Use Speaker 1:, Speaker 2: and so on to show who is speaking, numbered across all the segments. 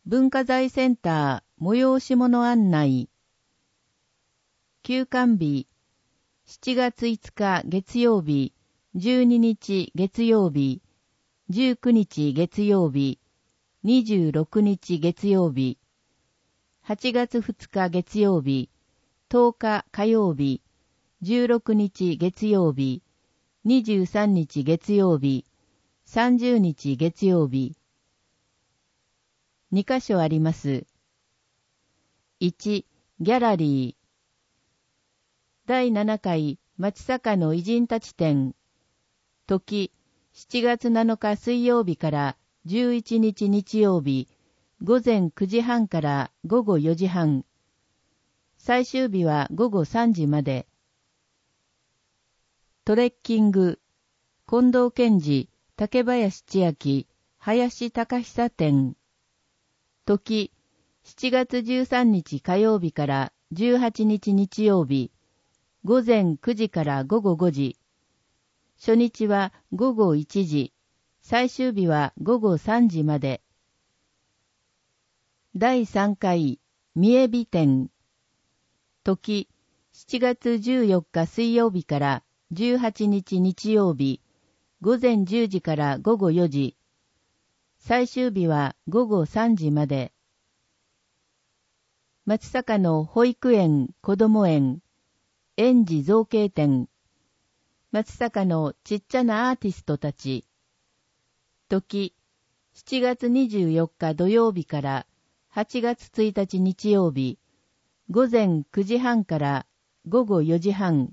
Speaker 1: 文化財センター催し物案内。休館日、7月5日月曜日、12日月曜日、19日月曜日、26日月曜日、8月2日月曜日、10日火曜日、16日月曜日、23日月曜日、30日月曜日。2カ所あります。1、ギャラリー。第7回町坂の偉人たち展。時、7月7日水曜日から11日日曜日、午前9時半から午後4時半。最終日は午後3時まで。トレッキング、近藤健二、竹林千秋、林隆久展。時、7月13日火曜日から18日日曜日、午前9時から午後5時。初日は午後1時、最終日は午後3時まで。第3回、三重美展。時、7月14日水曜日から18日日曜日、午前10時から午後4時。最終日は午後3時まで。町坂の保育園、子ども園、園児造形展。町坂のちっちゃなアーティストたち。時、7月24日土曜日から8月1日日曜日、午前9時半から午後4時半。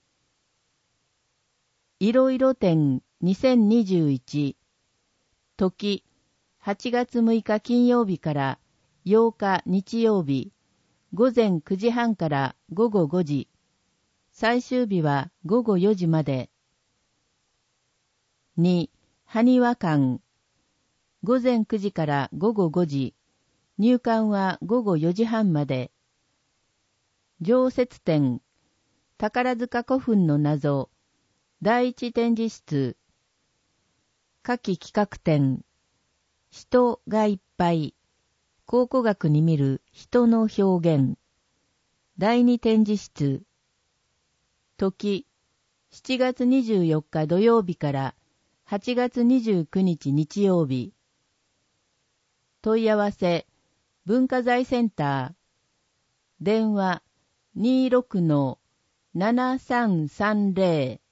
Speaker 1: いろいろ展2021。時、8月6日金曜日から8日日曜日、午前9時半から午後5時。最終日は午後4時まで。2、埴輪館。午前9時から午後5時。入館は午後4時半まで。常設展。宝塚古墳の謎。第一展示室。夏季企画展。人がいっぱい。考古学に見る人の表現。第二展示室。時、7月24日土曜日から8月29日日曜日。問い合わせ、文化財センター。電話、26-7330